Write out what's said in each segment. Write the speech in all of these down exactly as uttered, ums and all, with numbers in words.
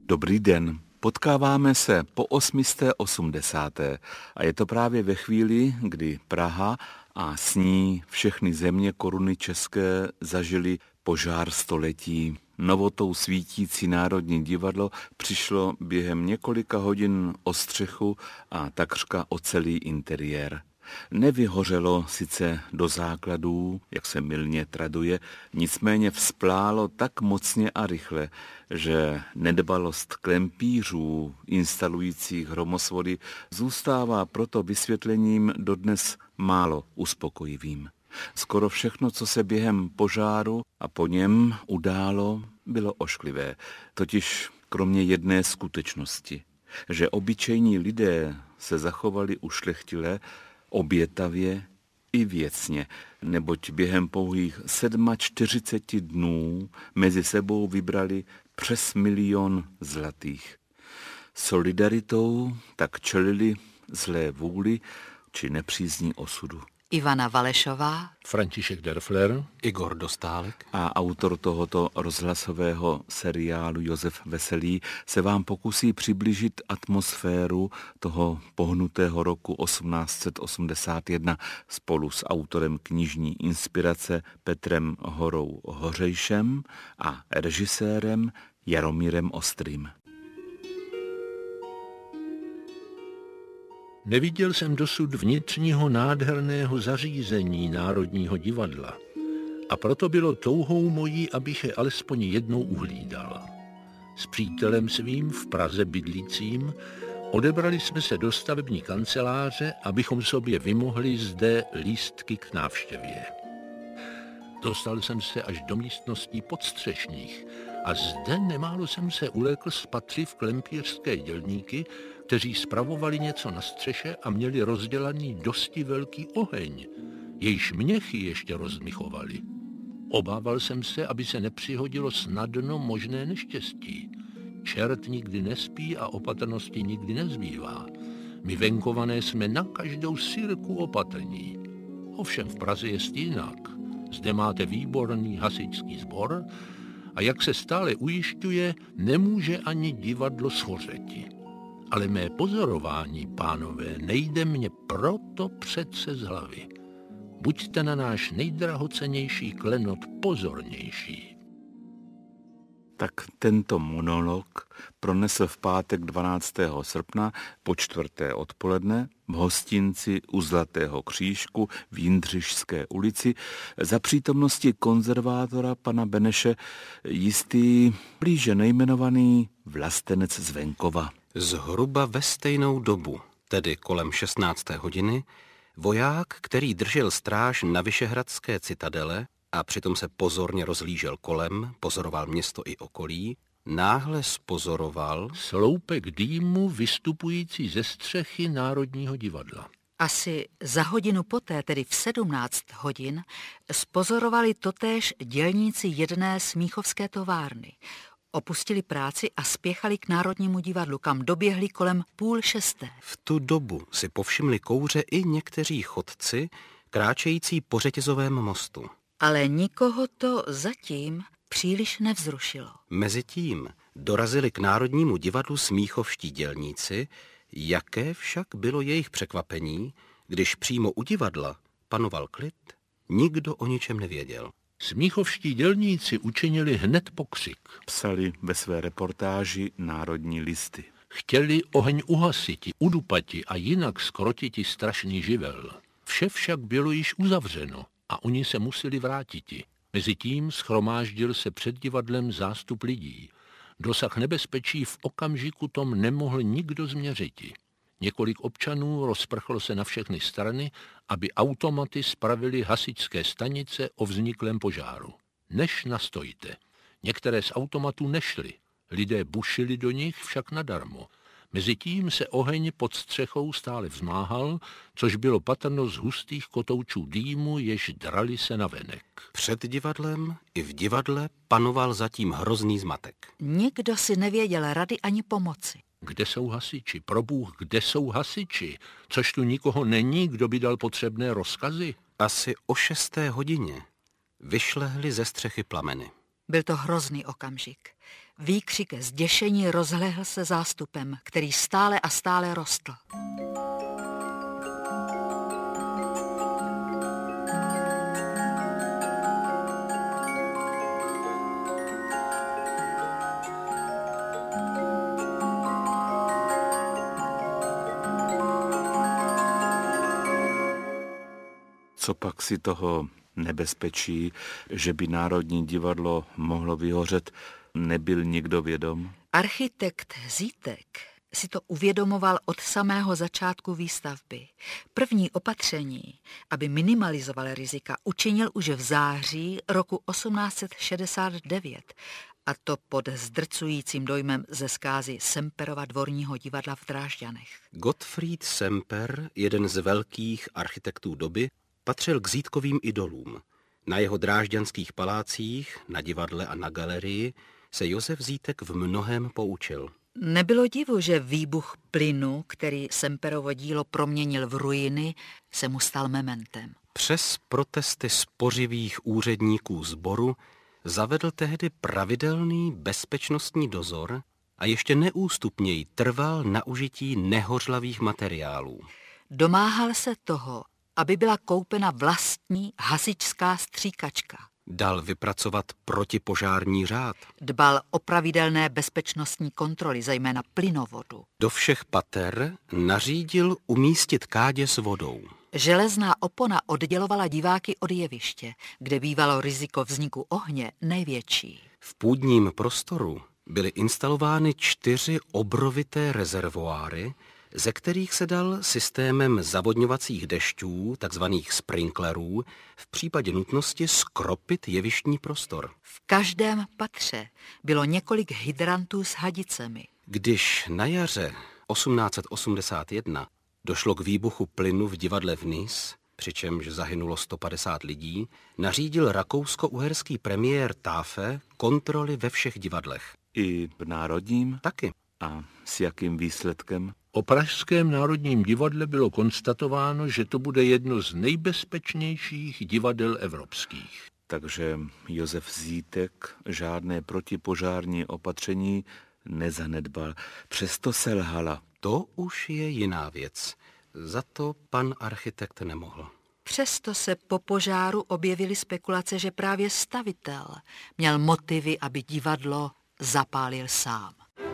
Dobrý den. Potkáváme se po osmisté osmdesáté a je to právě ve chvíli, kdy Praha a s ní všechny země koruny české zažili požár století. Novotou svítící Národní divadlo přišlo během několika hodin o střechu a takřka o celý interiér. Nevyhořelo sice do základů, jak se mylně traduje, nicméně vzplálo tak mocně a rychle, že nedbalost klempířů instalujících hromosvody zůstává proto vysvětlením dodnes málo uspokojivým. Skoro všechno, co se během požáru a po něm událo, bylo ošklivé, totiž kromě jedné skutečnosti, že obyčejní lidé se zachovali ušlechtile, obětavě i věcně, neboť během pouhých čtyřiceti sedmi dnů mezi sebou vybrali přes milion zlatých. Solidaritou tak čelili zlé vůli či nepřízní osudu. Ivana Valešová, František Derfler, Igor Dostálek a autor tohoto rozhlasového seriálu Josef Veselý se vám pokusí přiblížit atmosféru toho pohnutého roku osmnáct set osmdesát jedna spolu s autorem knižní inspirace Petrem Horou Hořejšem a režisérem Jaromírem Ostrým. Neviděl jsem dosud vnitřního nádherného zařízení Národního divadla a proto bylo touhou mojí, abych je alespoň jednou uhlídal. S přítelem svým v Praze bydlícím odebrali jsme se do stavební kanceláře, abychom sobě vymohli zde lístky k návštěvě. Dostal jsem se až do místností podstřešních a zde nemálo jsem se ulekl spatřit klempířské dělníky, kteří spravovali něco na střeše a měli rozdělaný dosti velký oheň, jejíž měchy ještě rozdmychovali. Obával jsem se, aby se nepřihodilo snadno možné neštěstí. Čert nikdy nespí a opatrnosti nikdy nezbývá. My venkované jsme na každou sirku opatrní. Ovšem v Praze je jinak. Zde máte výborný hasičský sbor a jak se stále ujišťuje, nemůže ani divadlo schořeti. Ale mé pozorování, pánové, nejde mě proto přece z hlavy. Buďte na náš nejdrahocennější klenot pozornější. Tak tento monolog pronesl v pátek dvanáctého srpna po čtvrté odpoledne v hostinci u Zlatého křížku v Jindřišské ulici za přítomnosti konzervátora pana Beneše jistý blíže nejmenovaný vlastenec z venkova. Zhruba ve stejnou dobu, tedy kolem šestnácté hodiny, voják, který držel stráž na Vyšehradské citadele a přitom se pozorně rozhlížel kolem, pozoroval město i okolí, náhle spozoroval sloupek dýmu vystupující ze střechy Národního divadla. Asi za hodinu poté, tedy v sedmnáct hodin, spozorovali totéž dělníci jedné smíchovské továrny. Opustili práci a spěchali k Národnímu divadlu, kam doběhli kolem půl šesté. V tu dobu si povšimli kouře i někteří chodci, kráčející po řetězovém mostu. Ale nikoho to zatím příliš nevzrušilo. Mezitím dorazili k Národnímu divadlu smíchovští dělníci, jaké však bylo jejich překvapení, když přímo u divadla panoval klid, nikdo o ničem nevěděl. Smíchovští dělníci učinili hned pokřik. Psali ve své reportáži Národní listy. Chtěli oheň uhasiti, udupati a jinak skrotiti strašný živel. Vše však bylo již uzavřeno a oni se museli vrátiti. Mezitím schromáždil se před divadlem zástup lidí. Dosah nebezpečí v okamžiku tom nemohl nikdo změřiti. Několik občanů rozprchlo se na všechny strany, aby automaty spravili hasičské stanice o vzniklém požáru. Než nastojte. Některé z automatů nešly. Lidé bušili do nich však nadarmo. Mezitím se oheň pod střechou stále vzmáhal, což bylo patrno z hustých kotoučů dýmu, jež drali se navenek. Před divadlem i v divadle panoval zatím hrozný zmatek. Nikdo si nevěděl rady ani pomoci. Kde jsou hasiči? Probůh, kde jsou hasiči? Což tu nikoho není, kdo by dal potřebné rozkazy? Asi o šesté hodině vyšlehly ze střechy plameny. Byl to hrozný okamžik. Výkřik zděšení rozlehl se zástupem, který stále a stále rostl. Co pak si toho nebezpečí, že by Národní divadlo mohlo vyhořet, nebyl nikdo vědom? Architekt Zítek si to uvědomoval od samého začátku výstavby. První opatření, aby minimalizoval rizika, učinil už v září roku osmnáct set šedesát devět, a to pod zdrcujícím dojmem ze zkázy Semperova dvorního divadla v Drážďanech. Gottfried Semper, jeden z velkých architektů doby, patřil k Zítkovým idolům. Na jeho drážďanských palácích, na divadle a na galerii se Josef Zítek v mnohém poučil. Nebylo divu, že výbuch plynu, který Semperovo dílo proměnil v ruiny, se mu stal mementem. Přes protesty spořivých úředníků sboru zavedl tehdy pravidelný bezpečnostní dozor a ještě neústupněji trval na užití nehořlavých materiálů. Domáhal se toho, aby byla koupena vlastní hasičská stříkačka. Dal vypracovat protipožární řád. Dbal o pravidelné bezpečnostní kontroly, zejména plynovodu. Do všech pater nařídil umístit kádě s vodou. Železná opona oddělovala diváky od jeviště, kde bývalo riziko vzniku ohně největší. V půdním prostoru byly instalovány čtyři obrovité rezervoáry, ze kterých se dal systémem zavodňovacích dešťů, takzvaných sprinklerů, v případě nutnosti skropit jevištní prostor. V každém patře bylo několik hydrantů s hadicemi. Když na jaře osmnáct set osmdesát jedna došlo k výbuchu plynu v divadle v Nice, přičemž zahynulo sto padesát lidí, nařídil rakousko-uherský premiér Taaffe kontroly ve všech divadlech. I v Národním? Taky. A s jakým výsledkem? O pražském Národním divadle bylo konstatováno, že to bude jedno z nejbezpečnějších divadel evropských. Takže Josef Zítek žádné protipožární opatření nezanedbal. Přesto selhala. To už je jiná věc. Za to pan architekt nemohl. Přesto se po požáru objevily spekulace, že právě stavitel měl motivy, aby divadlo zapálil sám.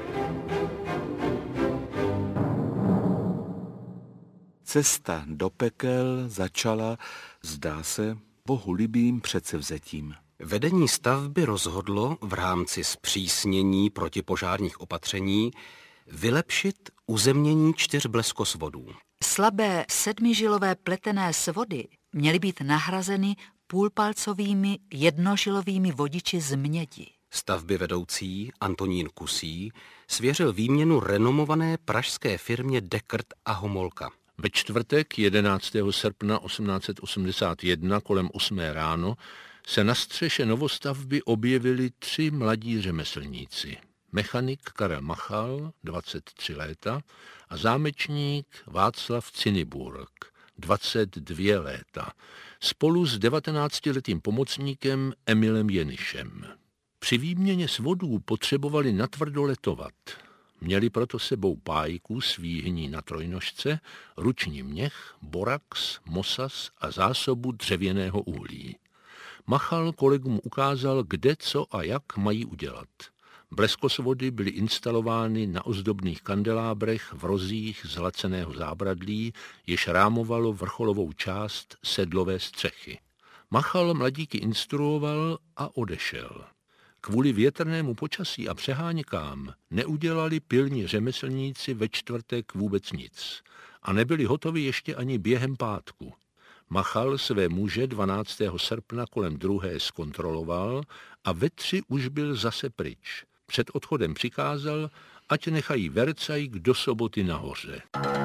Cesta do pekel začala, zdá se, bohulibým předsevzetím. Vedení stavby rozhodlo v rámci zpřísnění protipožárních opatření vylepšit uzemnění čtyř bleskosvodů. Slabé sedmižilové pletené svody měly být nahrazeny půlpalcovými jednožilovými vodiči z mědi. Stavby vedoucí Antonín Kusí svěřil výměnu renomované pražské firmě Dekrt a Homolka. Ve čtvrtek jedenáctého srpna osmnáct set osmdesát jedna kolem osmé ráno se na střeše novostavby objevili tři mladí řemeslníci. Mechanik Karel Machal, dvacet tři léta, a zámečník Václav Ciniburg, dvacet dvě léta, spolu s devatenáctiletým pomocníkem Emilem Jenišem. Při výměně svodů potřebovali natvrdo letovat. Měli proto sebou pájku s výhní na trojnožce, ruční měch, borax, mosas a zásobu dřevěného uhlí. Machal kolegům ukázal, kde, co a jak mají udělat. Bleskosvody byly instalovány na ozdobných kandelábrech v rozích zlaceného zábradlí, jež rámovalo vrcholovou část sedlové střechy. Machal mladíky instruoval a odešel. Kvůli větrnému počasí a přeháněkám neudělali pilní řemeslníci ve čtvrtek vůbec nic a nebyli hotovi ještě ani během pátku. Machal své muže dvanáctého srpna kolem druhé zkontroloval a ve tři už byl zase pryč. Před odchodem přikázal, ať nechají vercajk do soboty nahoře.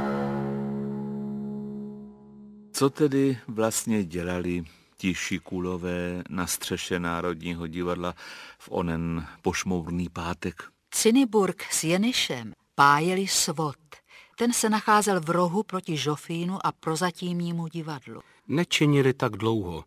Co tedy vlastně dělali ti šikulové na střeše Národního divadla v onen pošmourný pátek? Ciniburg s Jenišem pájeli svod. Ten se nacházel v rohu proti Žofínu a prozatímnímu divadlu. Nečinili tak dlouho.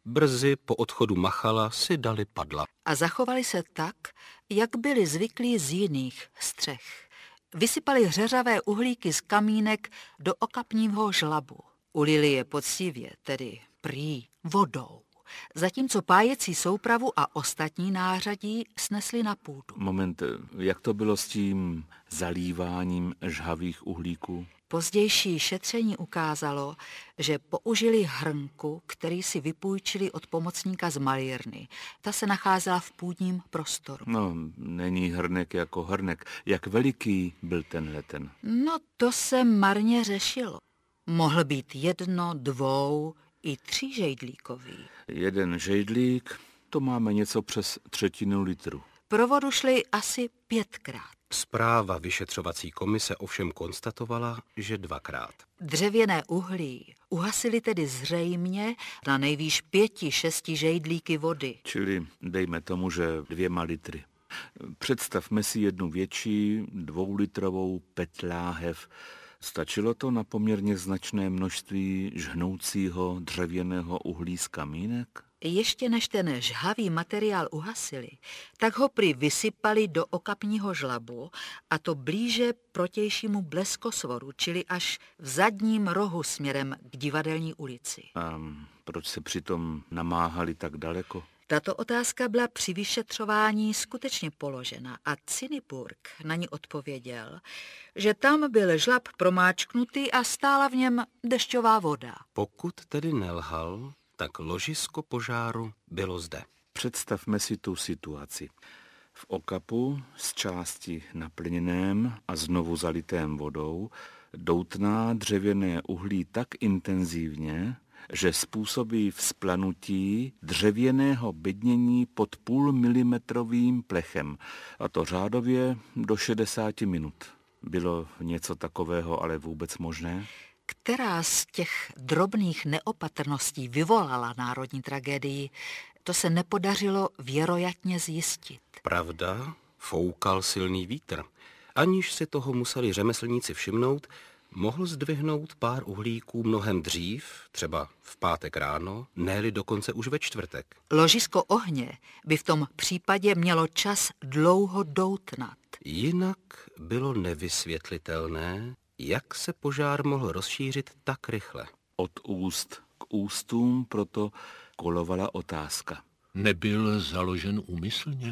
Brzy po odchodu Machala si dali padla. A zachovali se tak, jak byli zvyklí z jiných střech. Vysypali hřeřavé uhlíky z kamínek do okapního žlabu. Ulili je poctivě, tedy prý vodou. Zatímco pájecí soupravu a ostatní nářadí snesli na půdu. Moment, jak to bylo s tím zalíváním žhavých uhlíků? Pozdější šetření ukázalo, že použili hrnku, který si vypůjčili od pomocníka z malírny. Ta se nacházela v půdním prostoru. No, není hrnek jako hrnek. Jak veliký byl tenhle ten? No, to se marně řešilo. Mohl být jedno, dvou i tří žejdlíkový. Jeden žejdlík, to máme něco přes třetinu litru. Pro vodu šli asi pětkrát. Zpráva vyšetřovací komise ovšem konstatovala, že dvakrát. Dřevěné uhlí uhasili tedy zřejmě na nejvýš pěti, šesti žejdlíky vody. Čili dejme tomu, že dvěma litry. Představme si jednu větší, dvoulitrovou petláhev. Stačilo to na poměrně značné množství žhnoucího dřevěného uhlí z kamínek? Ještě než ten žhavý materiál uhasili, tak ho prý vysypali do okapního žlabu, a to blíže protějšímu bleskosvoru, čili až v zadním rohu směrem k Divadelní ulici. A proč se přitom namáhali tak daleko? Tato otázka byla při vyšetřování skutečně položena a Ciniburg na ní odpověděl, že tam byl žlab promáčknutý a stála v něm dešťová voda. Pokud tedy nelhal, tak ložisko požáru bylo zde. Představme si tu situaci. V okapu z části naplněném a znovu zalitém vodou doutná dřevěné uhlí tak intenzivně, že způsobí vzplanutí dřevěného bydnění pod půlmilimetrovým plechem, a to řádově do šedesáti minut. Bylo něco takového ale vůbec možné? Která z těch drobných neopatrností vyvolala národní tragédii, to se nepodařilo věroятně zjistit. Pravda, foukal silný vítr. Aniž si toho museli řemeslníci všimnout, mohl zdvihnout pár uhlíků mnohem dřív, třeba v pátek ráno, ne-li dokonce už ve čtvrtek. Ložisko ohně by v tom případě mělo čas dlouho doutnat. Jinak bylo nevysvětlitelné, jak se požár mohl rozšířit tak rychle. Od úst k ústům proto kolovala otázka. Nebyl založen úmyslně?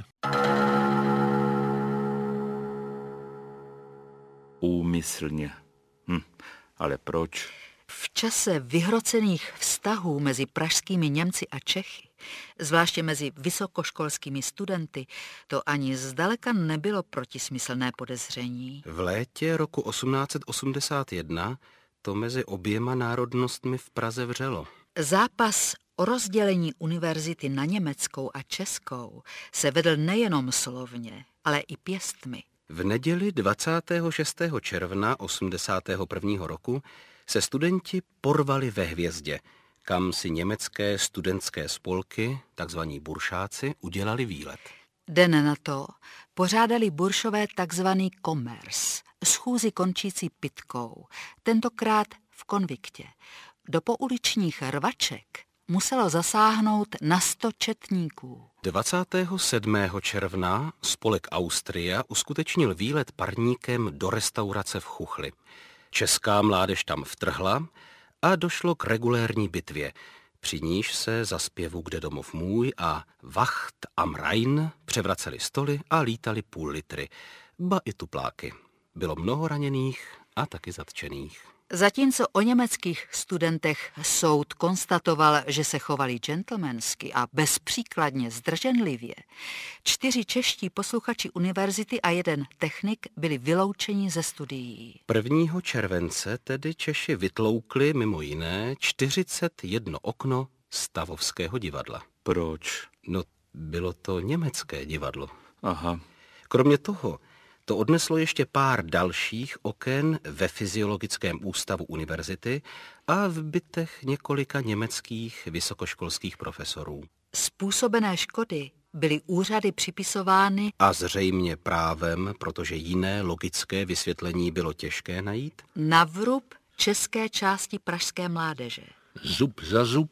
Úmyslně. Hm, ale proč? V čase vyhrocených vztahů mezi pražskými Němci a Čechy, zvláště mezi vysokoškolskými studenty, to ani zdaleka nebylo protismyslné podezření. V létě roku osmnáct set osmdesát jedna to mezi oběma národnostmi v Praze vřelo. Zápas o rozdělení univerzity na německou a českou se vedl nejenom slovně, ale i pěstmi. V neděli dvacátého šestého června osmdesátého prvního roku se studenti porvali ve Hvězdě, kam si německé studentské spolky, takzvaní buršáci, udělali výlet. Den na to pořádali buršové takzvaný komers, schůzi končící pitkou, tentokrát v konviktě. Do pouličních rvaček muselo zasáhnout na sto četníků. dvacátého sedmého června spolek Austria uskutečnil výlet parníkem do restaurace v Chuchli. Česká mládež tam vtrhla a došlo k regulérní bitvě, při níž se za zpěvu Kde domov můj a Wacht am Rhein převraceli stoly a lítali půl litry, ba i tupláky. Bylo mnoho raněných a taky zatčených. Zatímco o německých studentech soud konstatoval, že se chovali gentlemansky a bezpříkladně zdrženlivě, čtyři čeští posluchači univerzity a jeden technik byli vyloučeni ze studií. prvního července tedy Češi vytloukli mimo jiné čtyřicet jedno okno Stavovského divadla. Proč? No, bylo to německé divadlo. Aha. Kromě toho, to odneslo ještě pár dalších oken ve Fyziologickém ústavu univerzity a v bytech několika německých vysokoškolských profesorů. Způsobené škody byly úřady připisovány A zřejmě právem, protože jiné logické vysvětlení bylo těžké najít, na vrub české části pražské mládeže. Zub za zub,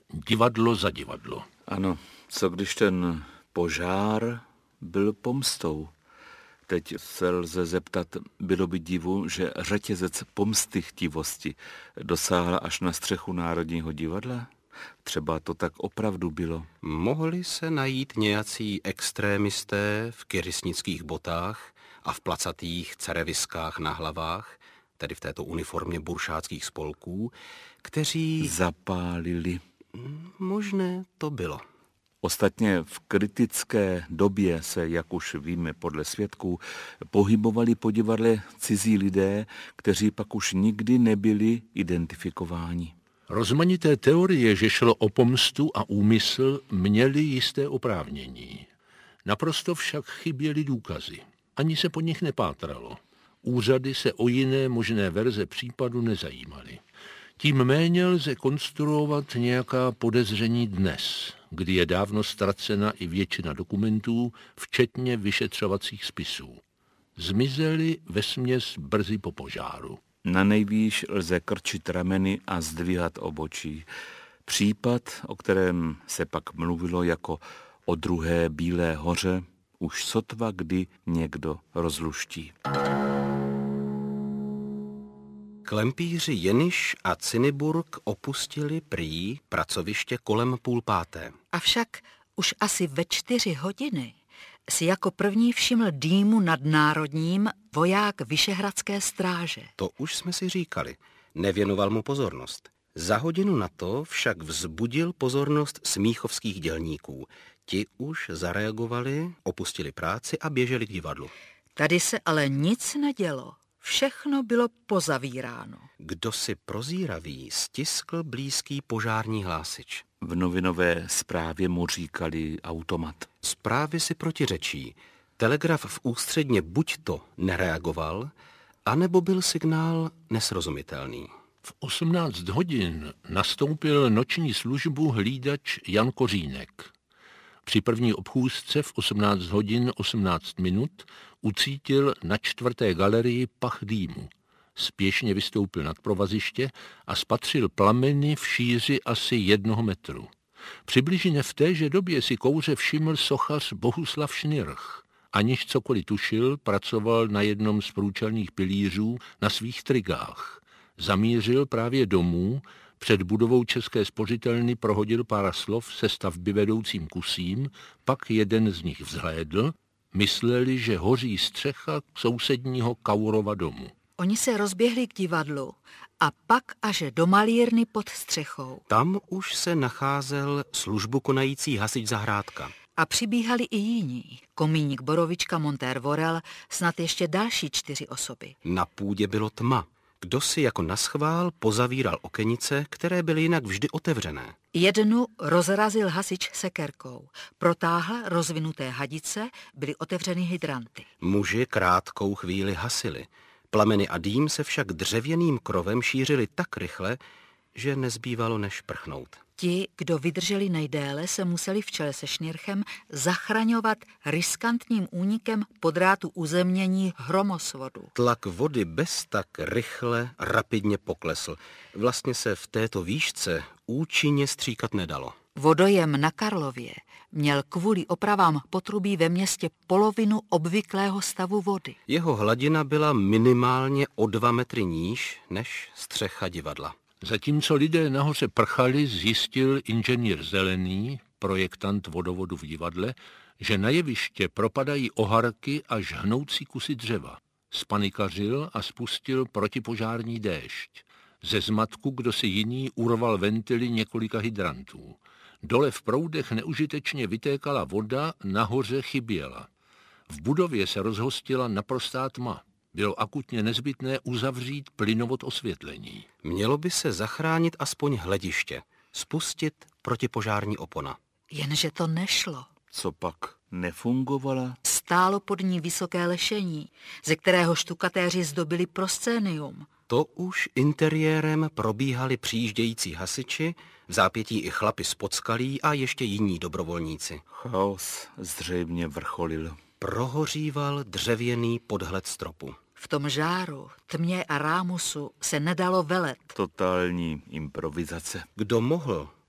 divadlo za divadlo. Ano, co když ten požár byl pomstou? Teď se lze zeptat, bylo by divu, že řetězec pomstychtivosti dosáhla až na střechu Národního divadla? Třeba to tak opravdu bylo. Mohli se najít nějací extrémisté v kyrysnických botách a v placatých cereviskách na hlavách, tedy v této uniformě buršáckých spolků, kteří... Zapálili. Možné to bylo. Ostatně v kritické době se, jak už víme podle svědků, pohybovali po divadle cizí lidé, kteří pak už nikdy nebyli identifikováni. Rozmanité teorie, že šlo o pomstu a úmysl, měly jisté oprávnění. Naprosto však chyběly důkazy. Ani se po nich nepátralo. Úřady se o jiné možné verze případu nezajímaly. Tím méně lze konstruovat nějaká podezření dnes, kdy je dávno ztracena i většina dokumentů, včetně vyšetřovacích spisů. Zmizely vesměs brzy po požáru. Na nejvýš lze krčit rameny a zdvihat obočí. Případ, o kterém se pak mluvilo jako o druhé Bílé hoře, už sotva kdy někdo rozluští. Klempíři Jeniš a Ciniburg opustili prý pracoviště kolem půl páté. Avšak už asi ve čtyři hodiny si jako první všiml dýmu nad Národním voják Vyšehradské stráže. To už jsme si říkali. Nevěnoval mu pozornost. Za hodinu na to však vzbudil pozornost smíchovských dělníků. Ti už zareagovali, opustili práci a běželi k divadlu. Tady se ale nic nedělo. Všechno bylo pozavíráno. Kdo si prozíravý stiskl blízký požární hlásič. V novinové zprávě mu říkali automat. Zprávy si protiřečí. Telegraf v ústředně buď to nereagoval, anebo byl signál nesrozumitelný. V osmnáct hodin nastoupil noční službu hlídač Jan Kořínek. Při první obchůzce v osmnáct hodin osmnáct minut ucítil na čtvrté galerii pach dýmu. Spěšně vystoupil nad provaziště a spatřil plameny v šíři asi jednoho metru. Přibližně v téže době si kouře všiml sochař Bohuslav Šnirch. Aniž cokoliv tušil, pracoval na jednom z průčelných pilířů na svých trigách. Zamířil právě domů, před budovou České spořitelny prohodil pár slov se stavby vedoucím kusím, pak jeden z nich vzhlédl, mysleli, že hoří střecha sousedního Kaurova domu. Oni se rozběhli k divadlu a pak až do malírny pod střechou. Tam už se nacházel službu konající hasič Zahrádka. A přibíhali i jiní. Komíník Borovička, montér Vorel, snad ještě další čtyři osoby. Na půdě bylo tma. Kdo si jako naschvál pozavíral okenice, které byly jinak vždy otevřené. Jednu rozrazil hasič sekerkou. Protáhl rozvinuté hadice, byly otevřeny hydranty. Muži krátkou chvíli hasili. Plameny a dým se však dřevěným krovem šířily tak rychle, že nezbývalo než prchnout. Ti, kdo vydrželi nejdéle, se museli v čele se Šnirchem zachraňovat riskantním únikem po drátu uzemnění hromosvodu. Tlak vody bez tak rychle, rapidně poklesl. Vlastně se v této výšce účinně stříkat nedalo. Vodojem na Karlově měl kvůli opravám potrubí ve městě polovinu obvyklého stavu vody. Jeho hladina byla minimálně o dva metry níž než střecha divadla. Zatímco lidé nahoře prchali, zjistil inženýr Zelený, projektant vodovodu v divadle, že na jeviště propadají oharky až hnoucí kusy dřeva. Spanikařil a spustil protipožární déšť. Ze zmatku kdosi jiný urval ventily několika hydrantů. Dole v proudech neužitečně vytékala voda, nahoře chyběla. V budově se rozhostila naprostá tma. Bylo akutně nezbytné uzavřít plynovod osvětlení. Mělo by se zachránit aspoň hlediště, spustit protipožární opona. Jenže to nešlo. Co pak nefungovala? Stálo pod ní vysoké lešení, ze kterého štukatéři zdobili proscénium. To už interiérem probíhali přijíždějící hasiči, v zápětí i chlapi z Podskalí a ještě jiní dobrovolníci. Chaos zřejmě vrcholil. Prohoříval dřevěný podhled stropu. V tom žáru, tmě a rámusu se nedalo velet. Totální improvizace. Kdo mohl,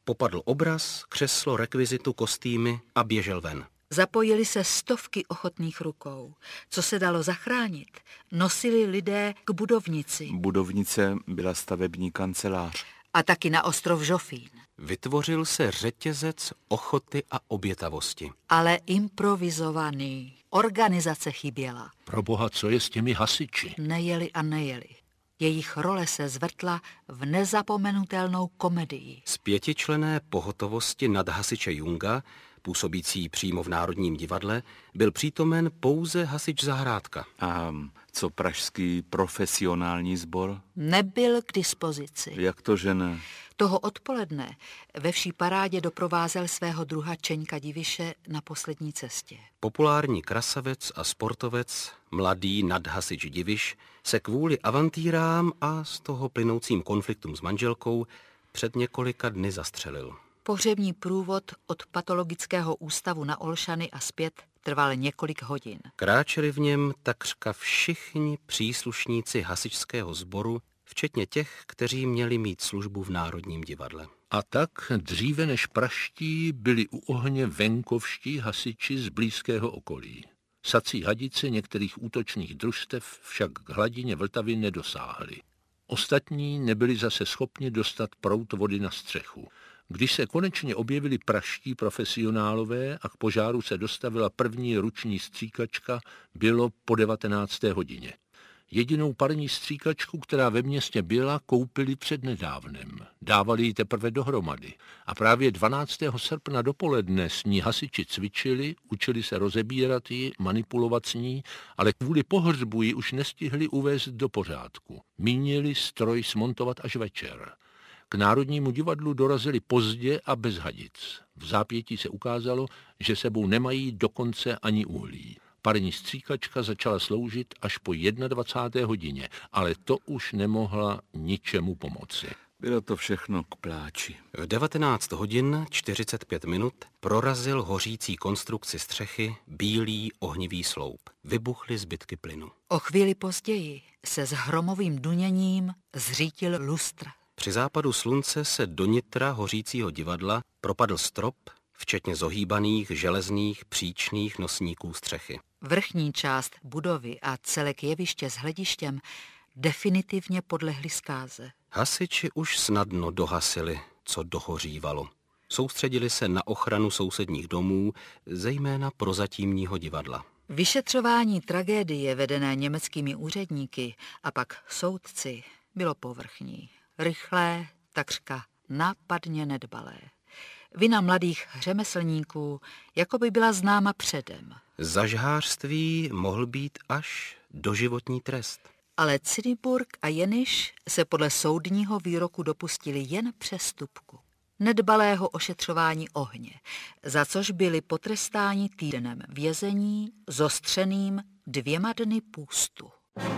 Popadl obraz, křeslo, rekvizitu, kostýmy a běžel ven. Zapojili se stovky ochotných rukou. Co se dalo zachránit, nosili lidé k budovnici. Budovnice byla stavební kancelář. A taky na ostrov Žofín. Vytvořil se řetězec ochoty a obětavosti. Ale improvizovaný. Organizace chyběla. Proboha, co je s těmi hasiči? Nejeli a nejeli. Jejich role se zvrtla v nezapomenutelnou komedii. Z pětičlenné pohotovosti nadhasiče Junga, působící přímo v Národním divadle, byl přítomen pouze hasič Zahrádka. A co pražský profesionální sbor? Nebyl k dispozici. Jak to, že ne? Toho odpoledne ve vší parádě doprovázel svého druha Čeňka Diviše na poslední cestě. Populární krasavec a sportovec, mladý nadhasič Diviš, se kvůli avantýrám a z toho plynoucím konfliktům s manželkou před několika dny zastřelil. Pohřební průvod od patologického ústavu na Olšany a zpět trval několik hodin. Kráčeli v něm takřka všichni příslušníci hasičského sboru, včetně těch, kteří měli mít službu v Národním divadle. A tak dříve než praští byli u ohně venkovští hasiči z blízkého okolí. Sací hadice některých útočných družstev však k hladině Vltavy nedosáhly. Ostatní nebyli zase schopni dostat proud vody na střechu. Když se konečně objevili praští profesionálové a k požáru se dostavila první ruční stříkačka, bylo po devatenácté hodině. Jedinou parní stříkačku, která ve městě byla, koupili přednedávnem. Dávali ji teprve dohromady. A právě dvanáctého srpna dopoledne s ní hasiči cvičili, učili se rozebírat ji, manipulovat s ní, ale kvůli pohřbu ji už nestihli uvést do pořádku. Mínili stroj smontovat až večer. K Národnímu divadlu dorazili pozdě a bez hadic. V zápětí se ukázalo, že sebou nemají dokonce ani uhlí. Parní stříkačka začala sloužit až po dvacáté jedné hodině, ale to už nemohla ničemu pomoci. Bylo to všechno k pláči. V devatenáct hodin čtyřicet pět minut prorazil hořící konstrukci střechy bílý ohnivý sloup. Vybuchly zbytky plynu. O chvíli později se s hromovým duněním zřítil lustra. Při západu slunce se do nitra hořícího divadla propadl strop, včetně zohýbaných železných příčných nosníků střechy. Vrchní část budovy a celek jeviště s hledištěm definitivně podlehly zkáze. Hasiči už snadno dohasili, co dohořívalo. Soustředili se na ochranu sousedních domů, zejména prozatímního divadla. Vyšetřování tragédie vedené německými úředníky a pak soudci bylo povrchní. Rychlé, takřka nápadně nedbalé. Vina mladých řemeslníků jako by byla známa předem. Za žhářství mohl být až doživotní trest. Ale Cyniburg a Jeniš se podle soudního výroku dopustili jen přestupku. Nedbalého ošetřování ohně, za což byli potrestáni týdnem vězení zostřeným dvěma dny půstu.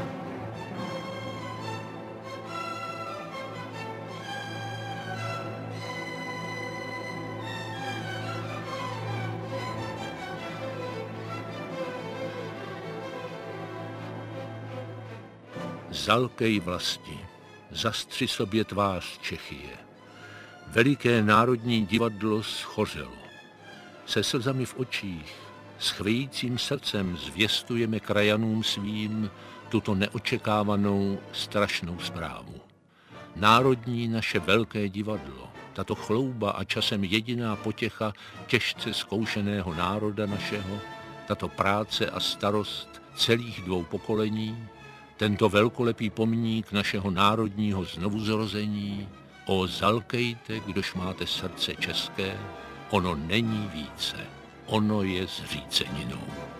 Zalkej vlasti, zastři sobě tvář Čechie. Veliké Národní divadlo schořelo. Se slzami v očích, s chvějícím srdcem zvěstujeme krajanům svým tuto neočekávanou strašnou zprávu. Národní naše velké divadlo, tato chlouba a časem jediná potěcha těžce zkoušeného národa našeho, tato práce a starost celých dvou pokolení, tento velkolepý pomník našeho národního znovuzrození, o zalkejte, kdož máte srdce české, ono není více, ono je zříceninou.